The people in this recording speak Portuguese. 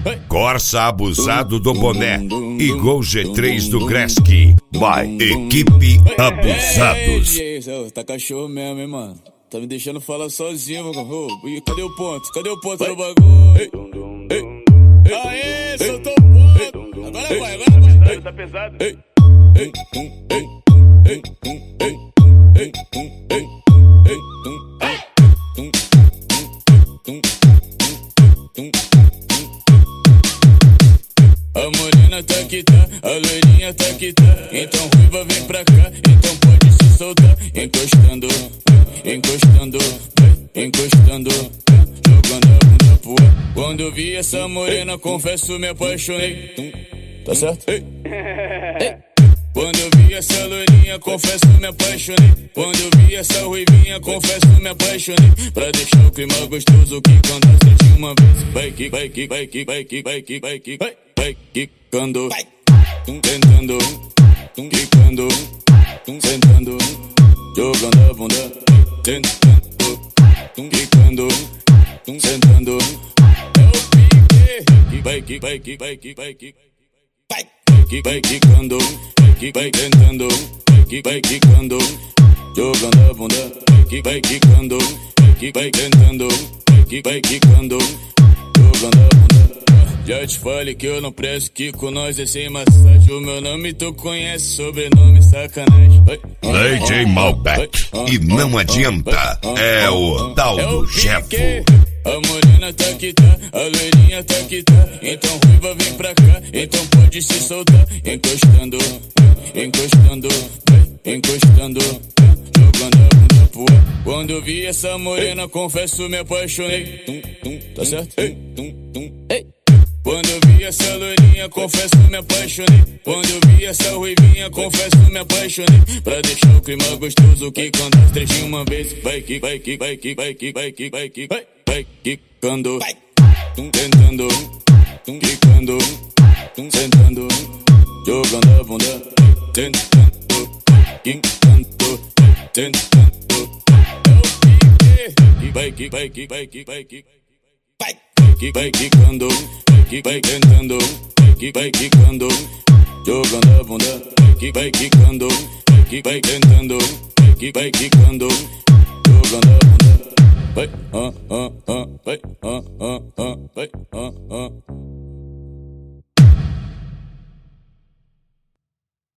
Corsa abusado do boné e Gol G3 do Gretzky. Vai, equipe Abusados. Tá cachorro mesmo, hein, mano? Tá me deixando falar sozinho, mano. Cadê o ponto? Cadê o ponto do bagulho? Aê, soltou o ponto. Agora vai. Tá pesado. A morena tá que tá, a loirinha tá que tá. Então ruiva vem pra cá, então pode se soltar. Encostando, encostando, encostando, jogando a bunda pro ar. Quando eu vi essa morena, confesso, me apaixonei. Tá certo? Quando eu vi essa loirinha, confesso, me apaixonei. Quando eu vi essa ruivinha, confesso, me apaixonei. Pra deixar o clima gostoso, que quando eu senti uma vez. Vai que, vai que, vai que, vai que, vai que, vai que, vai quicando, tentando, quicando, sentando, jogando a bunda, tentando, quicando, sentando. É o pique, vai que, vai que, vai que, vai que, vai quicando, vai tentando, vai quicando, jogando a bunda, vai quicando, vai tentando, vai quicando, jogando a bunda. Já te falei que eu não presto, que com nós é sem massagem. O meu nome tu conhece, sobrenome sacanagem. DJ Malbec. E não adianta, é o tal do Jefo. A morena tá que tá, a loirinha tá que tá. Então ruiva vem pra cá, então pode se soltar. Encostando, encostando, encostando, jogando a bunda pro ar. Quando eu vi essa morena, confesso, me apaixonei. Tá certo? Quando eu vi essa loirinha, confesso, me apaixonei. Quando eu vi essa ruivinha, confesso, me apaixonei. Pra deixar o clima gostoso, que quando as três de uma vez. Vai que, vai que, vai que, vai que, vai que, vai que, vai quicando, tentando, quicando, sentando, jogando a bunda, tentando, quicando, tentando. É o pique, vai que, vai que, vai que, vai que, vai quicando, vai tentando, vai quicando, jogando a bunda, vai quicando, vai tentando, vai quicando, jogando a bunda. Vai, vai, vai,